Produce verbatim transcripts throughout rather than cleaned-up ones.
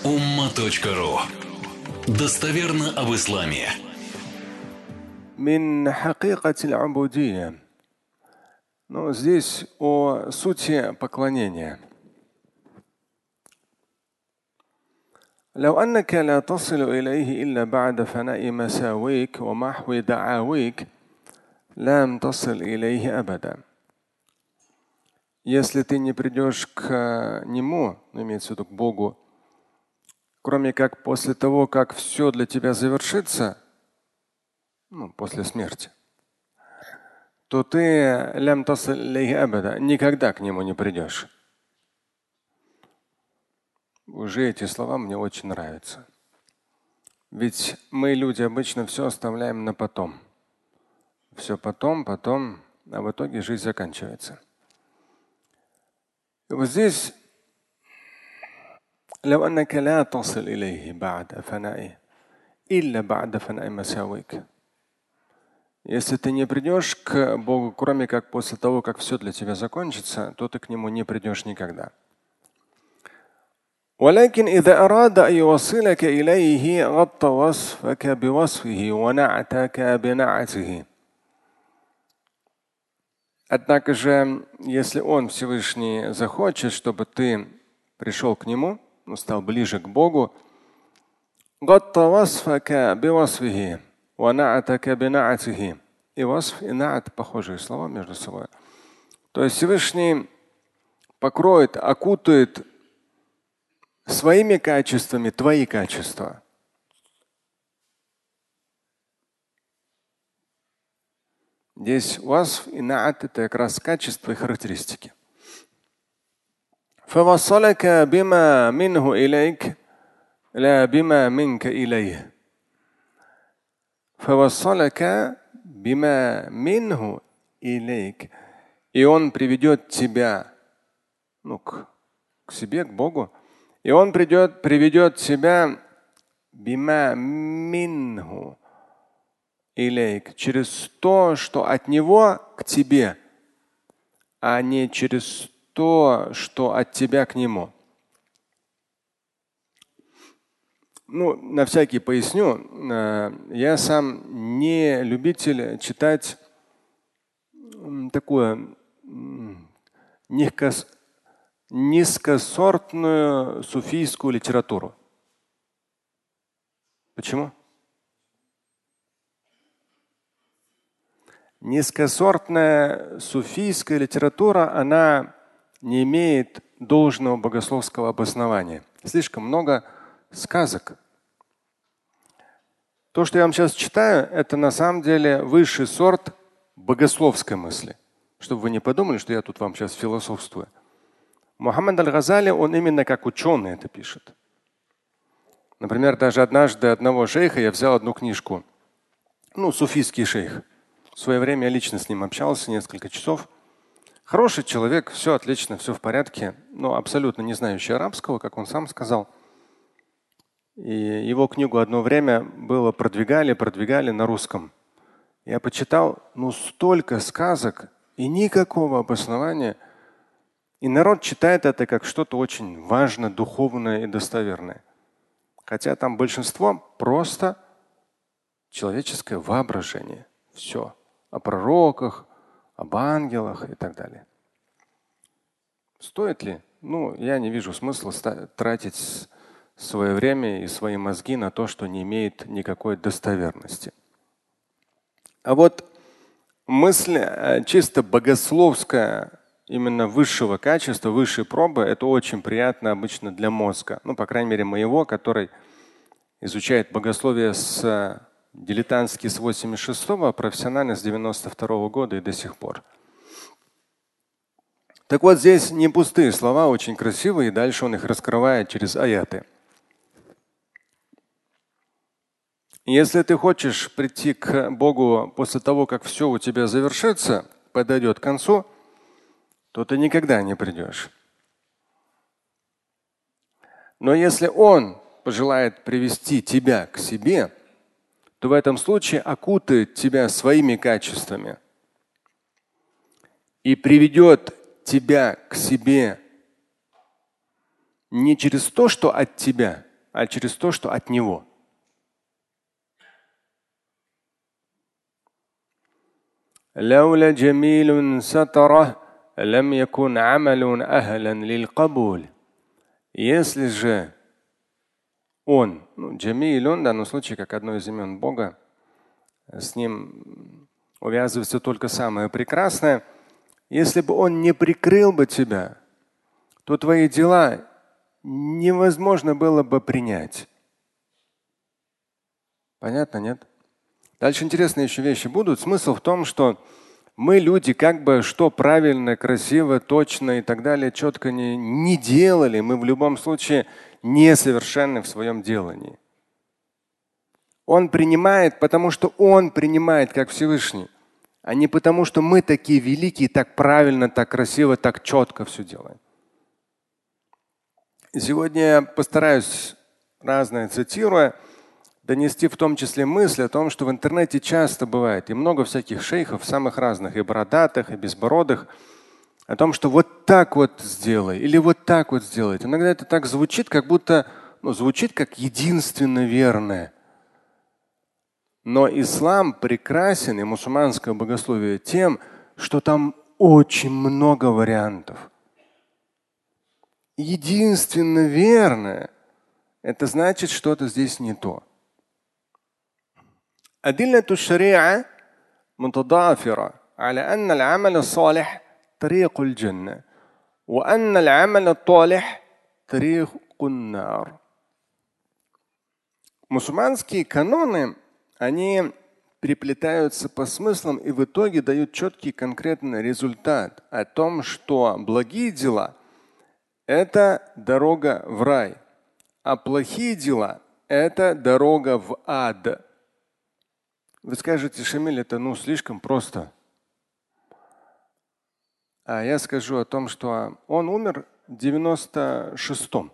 умма точка ру. Достоверно об исламе. Мин хакикати аль-убудия. Ну, здесь о сути поклонения. لو أنك لا تصل إليه إلا بعد فناء مساويك ومحو دعاويك لم تصل إليه أبدا. Если ты не придешь к Нему, имеется в виду к Богу, кроме как после того, как все для тебя завершится, ну, после смерти, то ты лям тасл илейхи абада, никогда к Нему не придешь. Уже эти слова мне очень нравятся. Ведь мы, люди, обычно все оставляем на потом. Все потом, потом, а в итоге жизнь заканчивается. И вот здесь لو أنك لا تصل إليه بعد فنائه إلا بعد فناء مساويك. Если ты не придешь к Богу, кроме как после того, как все для тебя закончится, то ты к Нему не придешь никогда. ولكن إذا أراد أن يوصلك إليه غطى وصفك بوصفه ونعتك بنعته. Однако же, если Он, Всевышний, захочет, чтобы ты пришел к Нему, ну, стал ближе к Богу, غطى وصفك بوصفه ونعتك بنعته. И васф и на'ат похожие слова между собой. То есть Всевышний покроет, окутает своими качествами твои качества. Здесь васф и на'ат — это как раз качества и характеристики. فوصلك بما منه إليك لا بما منك إليه. فوصلك بما منه إليك. И Он приведет тебя, ну, к, к себе, к Богу. И Он придет, приведет тебя бима минху илейк, через то, что от Него к тебе, а не через то, что от тебя к Нему. Ну, на всякий поясню, я сам не любитель читать такую низкосортную суфийскую литературу. Почему? Низкосортная суфийская литература, она не имеет должного богословского обоснования. Слишком много сказок. То, что я вам сейчас читаю, это на самом деле высший сорт богословской мысли. Чтобы вы не подумали, что я тут вам сейчас философствую. Мухаммад аль-Газали, он именно как ученый это пишет. Например, даже однажды одного шейха я взял одну книжку. Ну, суфийский шейх. В свое время я лично с ним общался несколько часов. Хороший человек, все отлично, все в порядке, но абсолютно не знающий арабского, как он сам сказал. И его книгу одно время было продвигали, продвигали на русском. Я почитал, ну, столько сказок и никакого обоснования. И народ читает это как что-то очень важное, духовное и достоверное. Хотя там большинство просто человеческое воображение. Все. О пророках, об ангелах и так далее. Стоит ли? Ну, я не вижу смысла тратить свое время и свои мозги на то, что не имеет никакой достоверности. А вот мысль чисто богословская, именно высшего качества, высшей пробы, это очень приятно обычно для мозга. Ну, по крайней мере, моего, который изучает богословие с дилетантски с восемьдесят шестого, а профессионально с девяносто второго года и до сих пор. Так вот, здесь не пустые слова, очень красивые, и дальше он их раскрывает через аяты. Если ты хочешь прийти к Богу после того, как все у тебя завершится, подойдет к концу, то ты никогда не придешь. Но если Он пожелает привести тебя к себе, то в этом случае окутает тебя своими качествами и приведет тебя к себе не через то, что от тебя, а через то, что от него. لولا جميل ستره لم يكن عمل أهلا للقبول. Если же он, ну, джамилун, в данном случае, как одно из имен Бога, с ним увязывается только самое прекрасное, если бы он не прикрыл бы тебя, то твои дела невозможно было бы принять. Понятно, нет? Дальше интересные еще вещи будут. Смысл в том, что мы, люди, как бы что правильно, красиво, точно и так далее, четко не, не делали, мы в любом случае несовершенны в своем делании. Он принимает, потому что он принимает как Всевышний, а не потому, что мы такие великие, так правильно, так красиво, так четко все делаем. И сегодня я постараюсь, разное цитируя, донести в том числе мысль о том, что в интернете часто бывает, и много всяких шейхов, самых разных, и бородатых, и безбородых, о том, что вот так вот сделай, или вот так вот сделай. Иногда это так звучит, как будто, ну, звучит как единственно верное. Но ислам прекрасен, и мусульманское богословие тем, что там очень много вариантов. Единственно верное – это значит, что-то здесь не то. أدلة الشريعة متضافرة على أن العمل الصالح طريق الجنة وأن العمل الطالح طريق النار. Мусульманские каноны, они переплетаются по смыслам и в итоге дают четкий конкретный результат о том, что благие дела – это дорога в рай, а плохие дела – это дорога в ад. Вы скажете, Шамиль, это ну слишком просто. А я скажу о том, что он умер в девяносто шестом.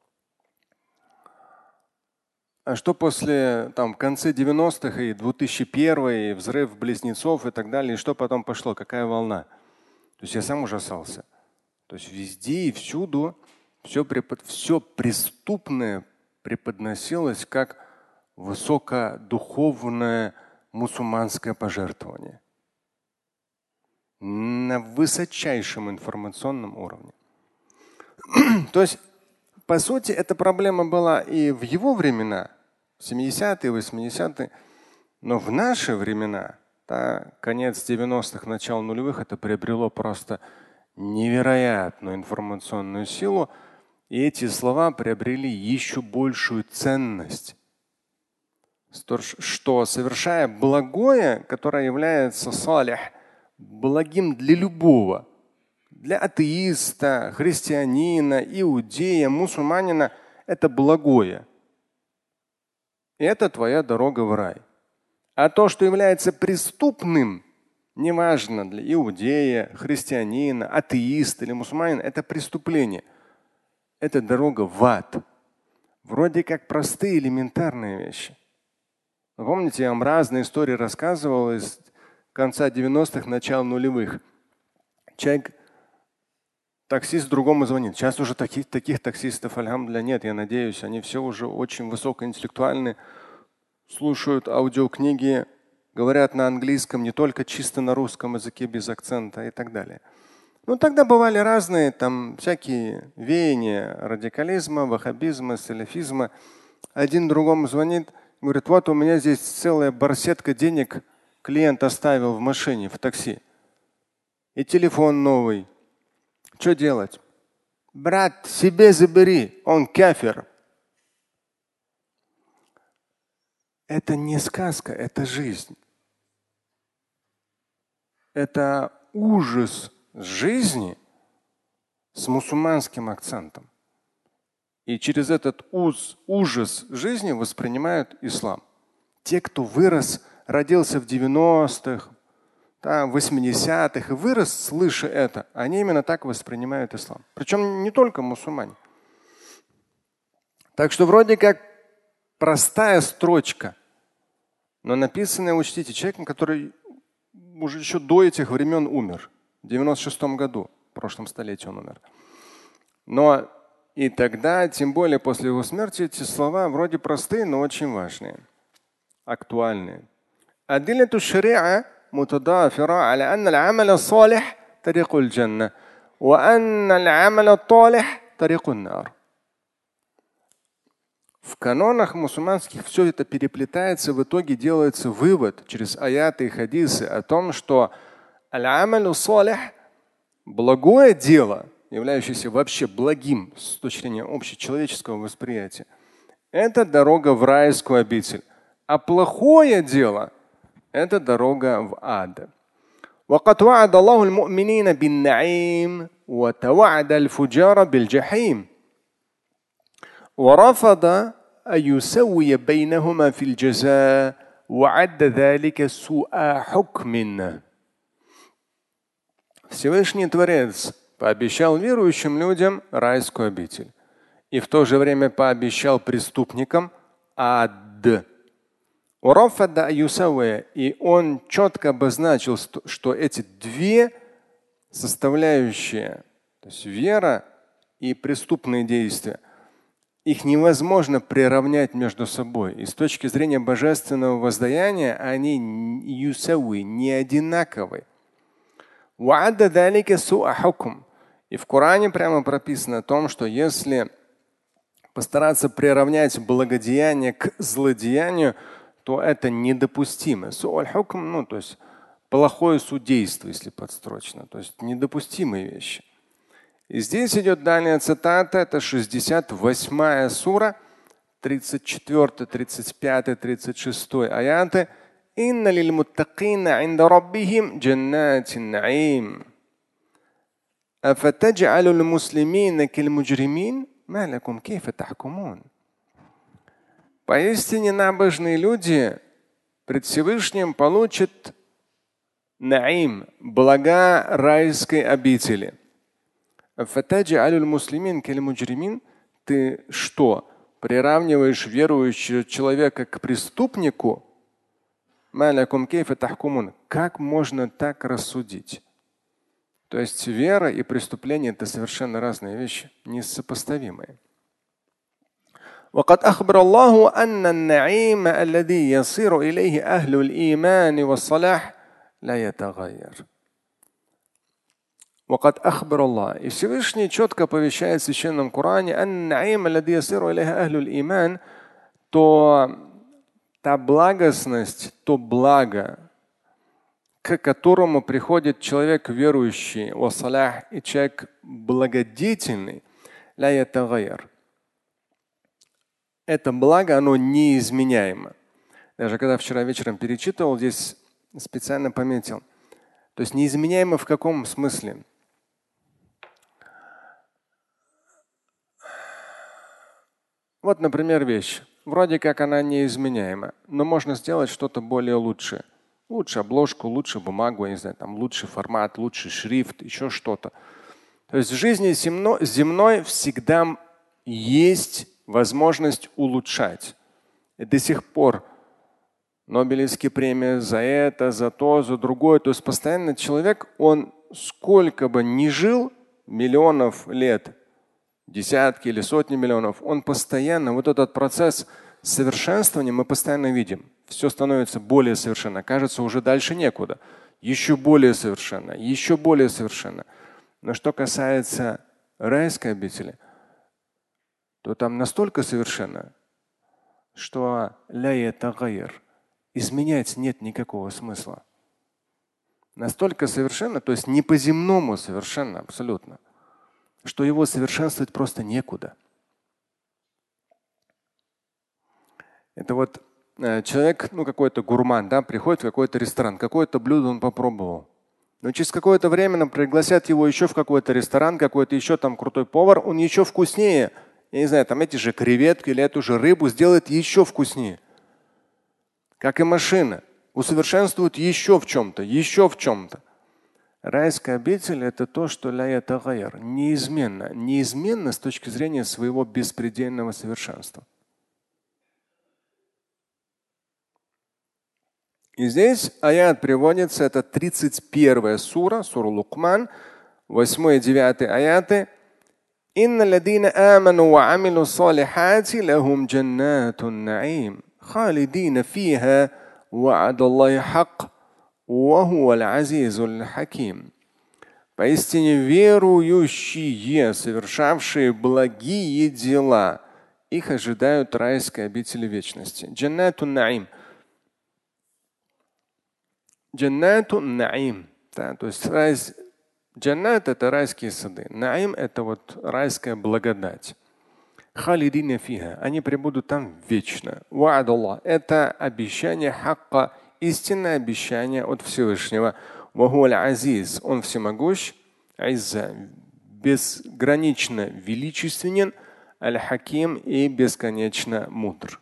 А что после, там, в конце девяностых и две тысячи первый, и взрыв близнецов и так далее, и что потом пошло, какая волна? То есть я сам ужасался. То есть везде и всюду все, препод... все преступное преподносилось как высокодуховное мусульманское пожертвование на высочайшем информационном уровне. То есть, по сути, эта проблема была и в его времена, семидесятые, восьмидесятые, но в наши времена, да, конец девяностых, начало нулевых, это приобрело просто невероятную информационную силу, и эти слова приобрели еще большую ценность. Что, совершая благое, которое является салих, благим для любого, для атеиста, христианина, иудея, мусульманина, это благое. И это твоя дорога в рай. А то, что является преступным, неважно для иудея, христианина, атеиста или мусульманина, это преступление. Это дорога в ад. Вроде как простые элементарные вещи. Помните, я вам разные истории рассказывал из конца девяностых, начала нулевых. Человек, таксист другому звонит. Сейчас уже таких, таких таксистов, альхамдулилля, нет, я надеюсь. Они все уже очень высокоинтеллектуальны, слушают аудиокниги, говорят на английском, не только чисто на русском языке без акцента и так далее. Ну, тогда бывали разные там всякие веяния радикализма, ваххабизма, салафизма. Один другому звонит, говорит, вот у меня здесь целая барсетка денег клиент оставил в машине, в такси. И телефон новый. Что делать? Брат, себе забери, он кафир. Это не сказка, это жизнь. Это ужас жизни с мусульманским акцентом. И через этот уз, ужас жизни воспринимают ислам. Те, кто вырос, родился в девяностых, там, восьмидесятых и вырос, слыша это, они именно так воспринимают ислам. Причем не только мусульмане. Так что вроде как простая строчка, но написанная, учтите, человеком, который уже еще до этих времен умер. В девяносто шестом году, в прошлом столетии он умер. Но И тогда, тем более после его смерти, эти слова вроде простые, но очень важные, актуальные. Адиллату шариа متضافرة على أن العمل الصالح طريق الجنة وأن العمل الطالح طريق النار. В канонах мусульманских все это переплетается, в итоге делается вывод через аяты и хадисы о том, что аль-амалю салих, благое дело, являющееся вообще благим с точки зрения общечеловеческого восприятия, это дорога в райскую обитель, а плохое дело – это дорога в ад. وقد وعد الله المؤمنين بالنعيم وتوعد الفجار بالجحيم ورفض أن يسوي بينهما في الجزاء وعد ذلك سوء حكم. Всевышний Творец пообещал верующим людям райскую обитель и в то же время пообещал преступникам ад. И он четко обозначил, что эти две составляющие, то есть вера и преступные действия, их невозможно приравнять между собой. И с точки зрения божественного воздаяния они юсауи, не одинаковы. И в Коране прямо прописано о том, что если постараться приравнять благодеяние к злодеянию, то это недопустимо. Ну, то есть плохое судейство, если подстрочно. То есть недопустимые вещи. И здесь идет далее цитата, это шестьдесят восьмая сура, тридцать четвёртый, тридцать пятый, тридцать шестой аяты. Инна лилмуттакина инда раббихим джаннатин наим. Афатадж'алу лмуслимина калмуджримин ма лакум кейфа тахкумун. Поистине набожные люди пред Всевышним получат наим, блага райской обители. Ты что, приравниваешь верующего человека к преступнику? Как можно так рассудить? То есть вера и преступление – это совершенно разные вещи, несопоставимые. وقد أخبر الله أن النعيم الذي يصير إليه أهل الإيمان والصلاح لا يتغير. وقد أخبر الله. И Всевышний четко повещает в Священном Коране أن النعيم الذي يصير إليه أهل الإيمان, то та благостность, то благо, к которому приходит человек верующий, والصلاح, и человек благодетельный, لا يتغير. Это благо, оно неизменяемо. Даже когда вчера вечером перечитывал, здесь специально пометил. То есть неизменяемо в каком смысле? Вот, например, вещь. Вроде как она неизменяема, но можно сделать что-то более лучшее. Лучше обложку, лучше бумагу, я не знаю, там лучший формат, лучший шрифт, еще что-то. То есть в жизни земной всегда есть возможность улучшать. И до сих пор Нобелевские премии за это, за то, за другое. То есть постоянно человек, он сколько бы ни жил, миллионов лет, десятки или сотни миллионов, он постоянно, вот этот процесс совершенствования мы постоянно видим. Все становится более совершенно. Кажется, уже дальше некуда. Еще более совершенно, еще более совершенно. Но что касается райской обители, то там настолько совершенно, что изменять нет никакого смысла. Настолько совершенно, то есть не по-земному совершенно, абсолютно, что его совершенствовать просто некуда. Это вот э, человек, ну какой-то гурман, да, приходит в какой-то ресторан, какое-то блюдо он попробовал. Но через какое-то время нам пригласят его еще в какой-то ресторан, какой-то еще там крутой повар, он еще вкуснее. Я не знаю, там эти же креветки или эту же рыбу сделает еще вкуснее. Как и машина. Усовершенствуют еще в чем-то, еще в чем-то. Райская обитель – это то, что неизменно, неизменно с точки зрения своего беспредельного совершенства. И здесь аят приводится, это тридцать первая сура, сура Лукман, восьмой и девятый аяты. إن الذين آمنوا وعملوا الصالحات لهم جنات النعيم خالدين فيها وعد الله حق وهو العزيز الحكيم. Поистине верующие, совершавшие благие дела, их ожидают райские обители вечности. Джаннатун наим. Джаннатун наим. Да, то есть рай, джаннат — это райские сады. Наим — это вот райская благодать. Халидина фиха. Они пребудут там вечно. Ва'ад Аллах. Это обещание хакка, истинное обещание от Всевышнего. Вахуаль азиз. Он всемогущ. Айза. Безгранично величественен. Аль-Хаким и бесконечно мудр.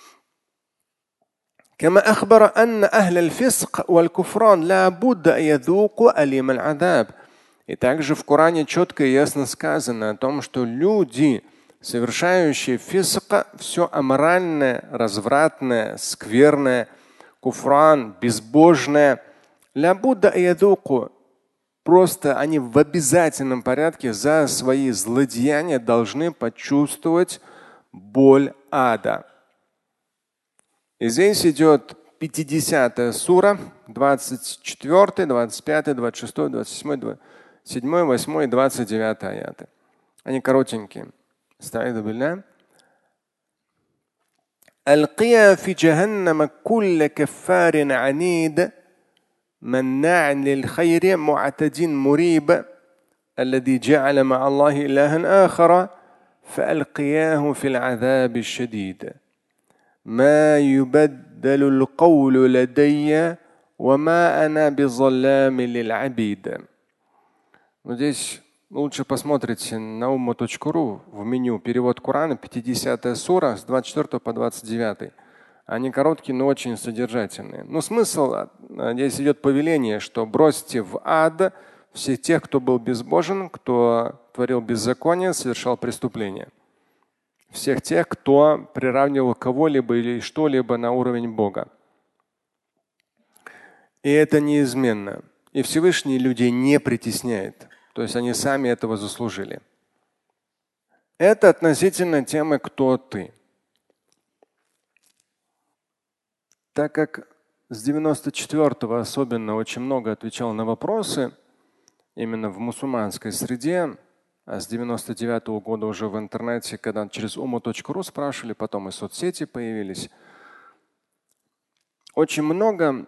كما أخبر أن أهل الفسق والكفران لا بد أن يذوقوا أليم العذاب. И также в Коране четко и ясно сказано о том, что люди, совершающие фиск, все аморальное, развратное, скверное, куфран, безбожное, لا بد أن يذوقوا. Просто они в обязательном порядке за свои злодеяния должны почувствовать боль ада. И здесь идет пятидесятая сура, двадцать четвёртый, двадцать пятый, двадцать шестой, двадцать седьмой, двадцать седьмой, восьмой и двадцать девятый аяты. Они коротенькие. Стаиду билля. Аль-Қия фи джаханнама кулля каффарин анид مناع للخير معتد مريب الذي جعل مع الله إلها آخر فألقياه في العذاب الشديد ما يبدل القول لدي وما أنا بظلام للعبيد. Но здесь лучше посмотрите на умма точка ру в меню перевод Корана, пятидесятая сура с двадцать четвёртого по двадцать девятый. Они короткие, но очень содержательные. Но смысл, здесь идет повеление, что бросьте в ад всех тех, кто был безбожен, кто творил беззаконие, совершал преступления. Всех тех, кто приравнивал кого-либо или что-либо на уровень Бога. И это неизменно. И Всевышний людей не притесняет. То есть они сами этого заслужили. Это относительно темы «Кто ты?». Так как с девяносто четвёртого особенно очень много отвечал на вопросы именно в мусульманской среде, а с девяносто девятого года уже в интернете, когда через умма точка ру спрашивали, потом и соцсети появились, очень много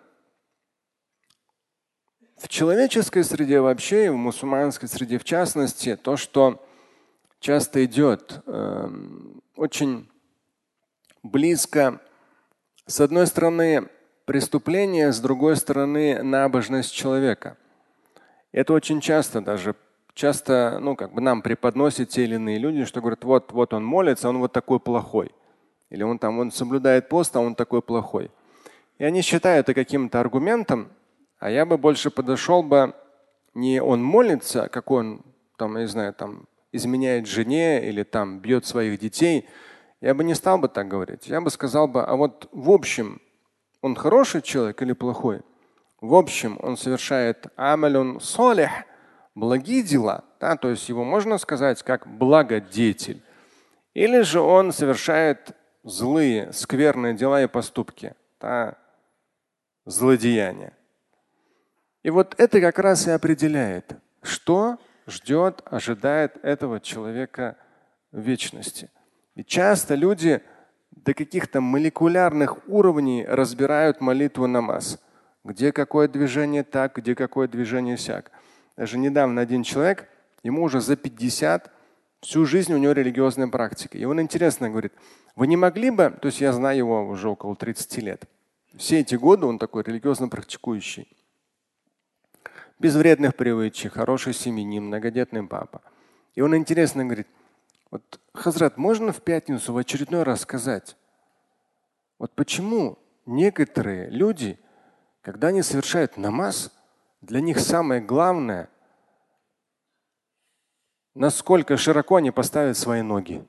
в человеческой среде вообще и в мусульманской среде в частности, то, что часто идет э, очень близко. С одной стороны преступление, с другой стороны набожность человека. Это очень часто даже часто, ну, как бы нам преподносят те или иные люди, что говорят, вот, вот он молится, он вот такой плохой. Или он там он соблюдает пост, а он такой плохой. И они считают это каким-то аргументом, а я бы больше подошел бы, не он молится, как он там, я не знаю, там изменяет жене или там бьет своих детей. Я бы не стал бы так говорить. Я бы сказал бы, а вот в общем, он хороший человек или плохой? В общем, он совершает амалюн салих, благие дела, да, то есть его можно сказать как благодетель. Или же он совершает злые, скверные дела и поступки, да, злодеяния. И вот это как раз и определяет, что ждет, ожидает этого человека в вечности. И часто люди до каких-то молекулярных уровней разбирают молитву намаз. Где какое движение так, где какое движение сяк. Даже недавно один человек, ему уже за пятьдесят, всю жизнь у него религиозная практика. И он интересно говорит, вы не могли бы, то есть я знаю его уже около тридцати лет, все эти годы он такой религиозно практикующий. Без вредных привычек, хороший семьянин, многодетный папа. И он интересно говорит, вот, Хазрат, можно в пятницу в очередной раз сказать, вот почему некоторые люди, когда они совершают намаз, для них самое главное, насколько широко они поставят свои ноги.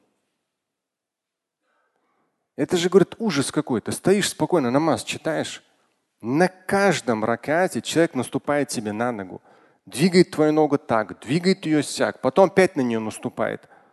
Это же, говорит, ужас какой-то. Стоишь спокойно, намаз читаешь. На каждом ракате человек наступает тебе на ногу. Двигает твою ногу так, двигает ее сяк, потом опять на нее наступает.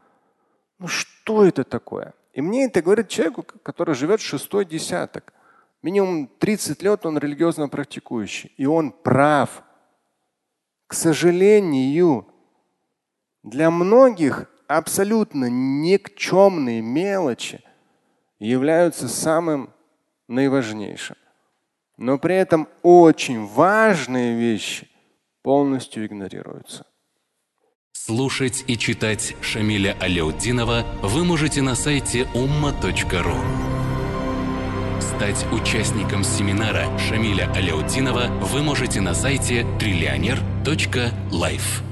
Ну что это такое? И мне это говорит человеку, который живет шестой десяток. Минимум тридцать лет он религиозно практикующий. И он прав. К сожалению, для многих абсолютно никчемные мелочи являются самым наиважнейшим. Но при этом очень важные вещи полностью игнорируются. Слушать и читать Шамиля Аляутдинова вы можете на сайте умма точка ру. Стать участником семинара Шамиля Аляутдинова вы можете на сайте триллионер точка лайф.